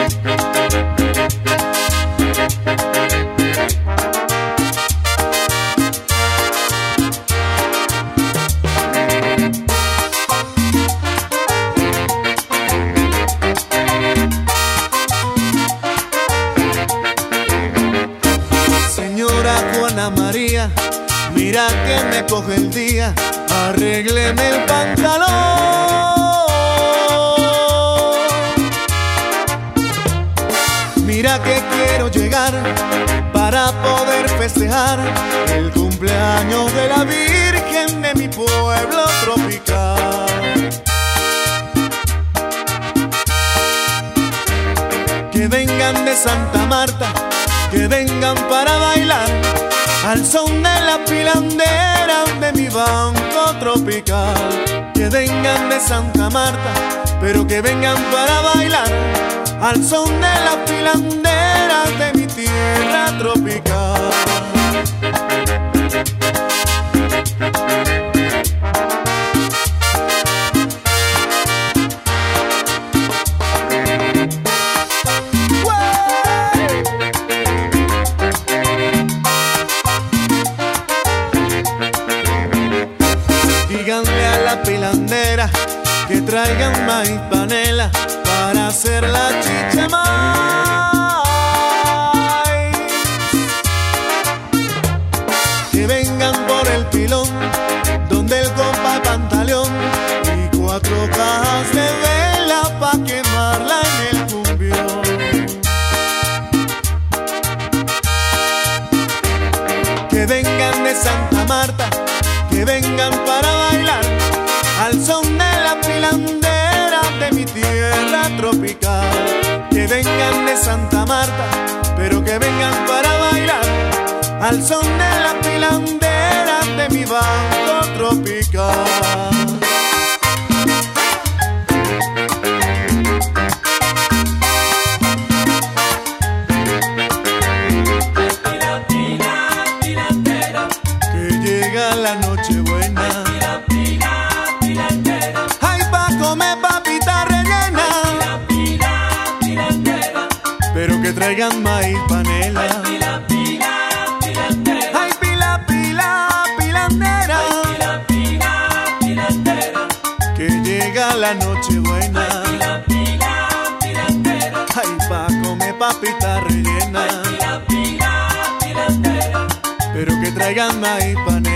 María, mira que me coge el día, arrégleme el pantalón. Mira que quiero llegar para poder festejar el cumpleaños de la Virgen de mi pueblo tropical. Que vengan de Santa Marta, que vengan para bailar al son de la pilandera de mi banco tropical. Que vengan de Santa Marta, pero que vengan para bailar al son de la pilandera de mi tierra tropical. Díganle a la pilandera que traigan maíz panela para hacer la chicha maíz. Que vengan por el pilón donde el compa Pantaleón y 4 cajas de vela pa' quemarla en el cumbión. Que vengan de Santa Marta, que vengan para bailar al son de la pilandera de mi tierra tropical. Que vengan de Santa Marta, pero que vengan para bailar al son de la pilandera de mi banco tropical. La noche buena, ay, pa' comer papita rellena, pero que traigan maíz panela. Ay, pila, pila, pilandera, que llega la noche buena. Ay, pa' comer papita rellena, pero que traigan maíz panela.